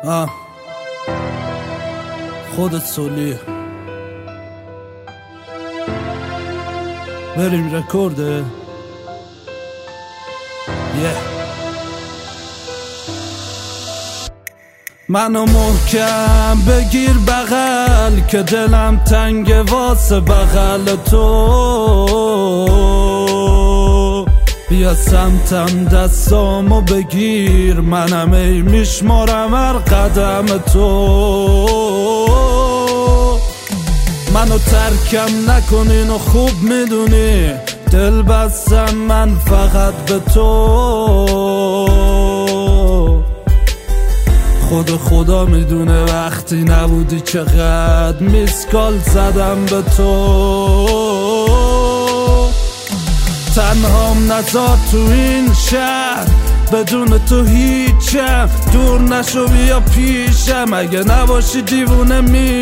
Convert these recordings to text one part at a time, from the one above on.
خودت سولی بریم رکورده منو محکم بگیر بغل که دلم تنگ واسه بغل تو بیا سمتم دستامو بگیر منم ای میشمارم هر قدم تو منو ترکم نکنین و خوب میدونی دل بستم من فقط به تو خدا میدونه وقتی نبودی چقدر میسکال زدم به تو تنهام نذار تو این شهر بدون تو هیچم دور نشو بیا پیشم اگه نباشی دیوونه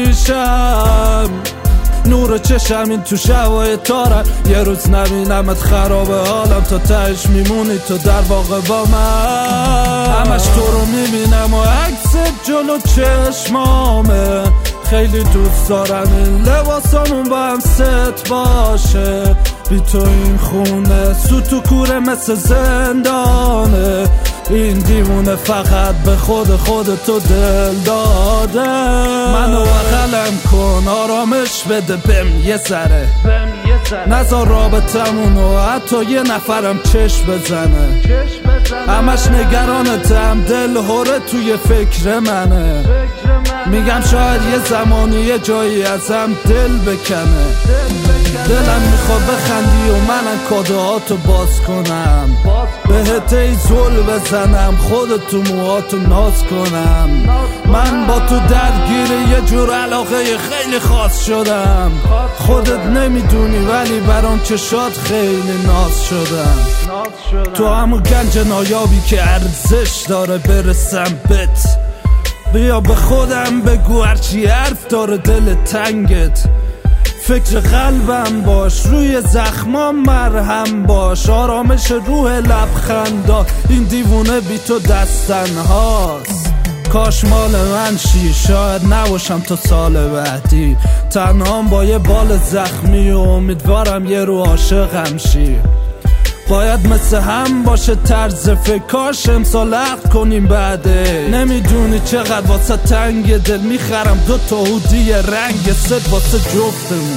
میشم نور چشم این تو شبای تارم یه روز نبینمت خرابه حالم تا تهش میمونی تو در واقع با من همش تو رو میبینم و عکست جلو چشمامه خیلی دوست دارم این لباسامون با هم ست باشه بی تو این خونه سوت و کوره مثل زندانه این دیوونه فقط به خود تو دل داده منو بغلم کن آرامش بده بهم یه ذره نذار رابطمونو حتی یه نفرم چشم بزنه همش نگرانتم دل هره توی فکر منه میگم شاید یه زمانی یه جایی ازم دل بکنه دلم میخواد بخندی و منم کادوهاتو باز کنم بهت ای زل بزنم خودت تو موهاتو ناز کنم من با تو درگیر یه جور علاقه خیلی خاص شدم خودت نمیدونی ولی برام چشات خیلی ناز شدم تو همون گنج نایابی که ارزش داره برسم بت بیا به خودم بگو هرچی حرف داره دل تنگت فکر قلبم باش روی زخمام مرهم باش آرامش روح لبخندا این دیوونه بی تو دستن هاست کاش مال من شی شاید نباشم تا سال بعدی تنهام با یه بال زخمی و امیدوارم یه رو عاشقم شی باید مثل هم باشه طرز فکاش امسال عقد کنیم بعده نمیدونی چقدر واسه تنگ دل میخرم 2 تا هودی رنگ ست واسه جفتمون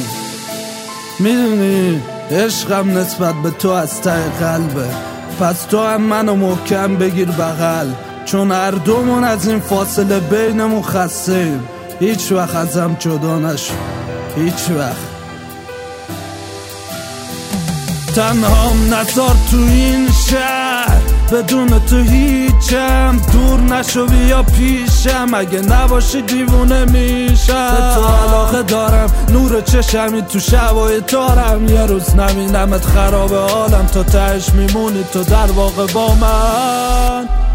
میدونی عشقم نسبت به تو از ته قلبه پس تو هم منو محکم بگیر بغل چون هر دومون از این فاصله بینمون خسته‌ایم هیچ وقت ازم جدا نشو هیچ وقت تنهام نذار تو این شهر بدون تو هیچم دور نشو بیا پیشم اگه نباشی دیوونه میشم به تو علاقه دارم نور چشمی تو شبای تارم یه روز نبینمت خرابه حالم تا تهش میمونی تو در واقع با من